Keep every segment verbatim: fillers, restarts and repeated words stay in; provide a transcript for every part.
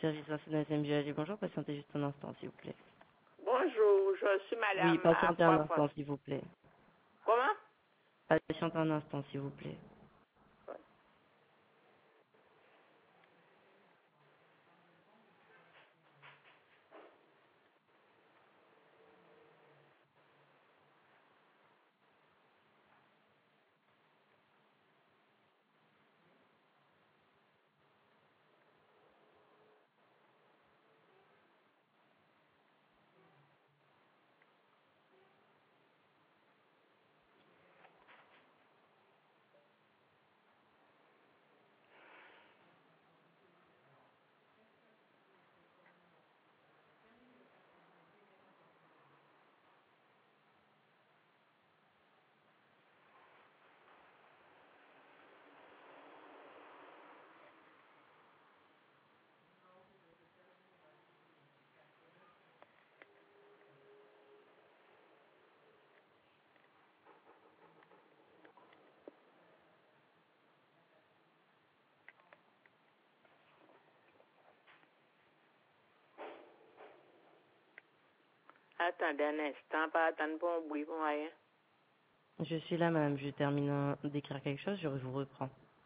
Service national S M G A G, bonjour, patientez juste un instant, s'il vous plaît. Bonjour, je suis madame. Oui, patientez un Afra- instant, s'il vous plaît. Comment? Patientez un instant, s'il vous plaît. Attendez un instant, pas attendre pour un bruit, pour rien. Je suis là, madame, je termine un- d'écrire quelque chose, je vous reprends.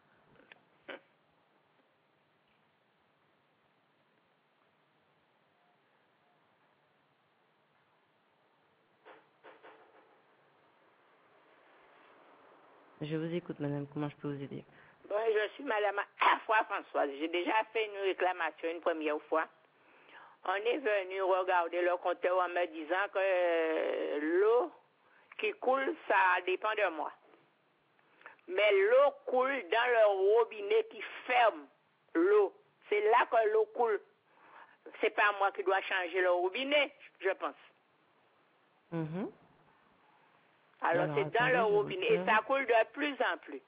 Je vous écoute, madame, comment je peux vous aider? Bon, je suis madame Afra Françoise. J'ai déjà fait une réclamation une première fois. On est venu regarder le compteur en me disant que euh, l'eau qui coule, ça dépend de moi. Mais l'eau coule dans le robinet qui ferme l'eau. C'est là que l'eau coule. C'est pas moi qui dois changer le robinet, je pense. Mhm. Alors, Alors, c'est dans attendez, le je vous robinet et tire. ça coule de plus en plus.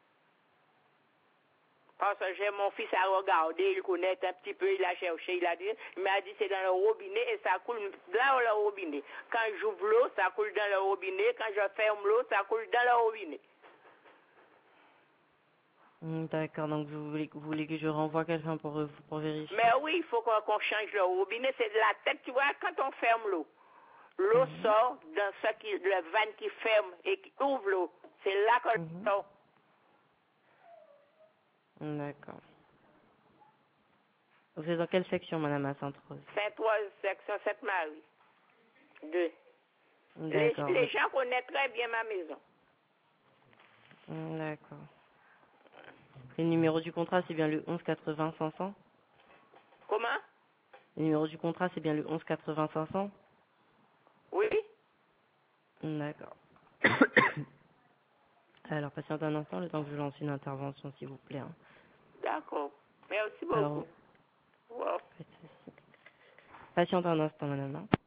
Parce que j'ai mon fils à regarder, il connaît un petit peu, il a cherché, il a dit, il m'a dit c'est dans le robinet et ça coule dans le robinet. Quand j'ouvre l'eau, ça coule dans le robinet. Quand je ferme l'eau, ça coule dans le robinet. Hmm, D'accord, donc vous voulez, vous voulez que je renvoie quelqu'un pour, euh, pour vérifier? Mais oui, il faut qu'on qu'on change le robinet. C'est de la tête, tu vois, quand on ferme l'eau. L'eau Mhm. sort dans ce qui, le van qui ferme et qui ouvre l'eau. C'est là que Mhm. sort. D'accord. Vous êtes dans quelle section, madame, à Sainte-Rose? Saint-Oise, section Sainte-Marie. Deux. Les, D'accord. les gens connaissent très bien ma maison. Hmm, D'accord. Le numéro du contrat, c'est bien le onze quatre-vingts cinq cents? Comment? Le numéro du contrat, c'est bien le onze quatre-vingts cinq cents? Oui? D'accord. Alors, patientez un instant, le temps que je lance une intervention, s'il vous plaît. hein. D'accord. Merci beaucoup. Alors, Wow. faites ceci. Patientez un instant, madame. hein.